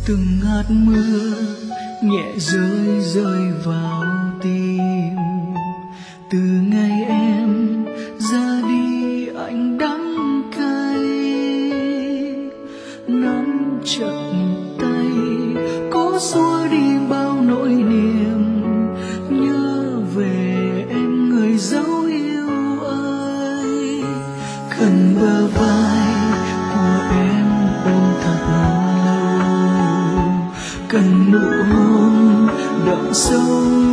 từng hạt mưa nhẹ rơi rơi vào tim. Từ ngày em ra đi anh đắng cay, nắm chặt tay cố xua đi bao nỗi niềm, nhớ về em người dấu yêu ơi. Cần bờ vai của em ôm thật lâu, cần nụ hôn đậm sâu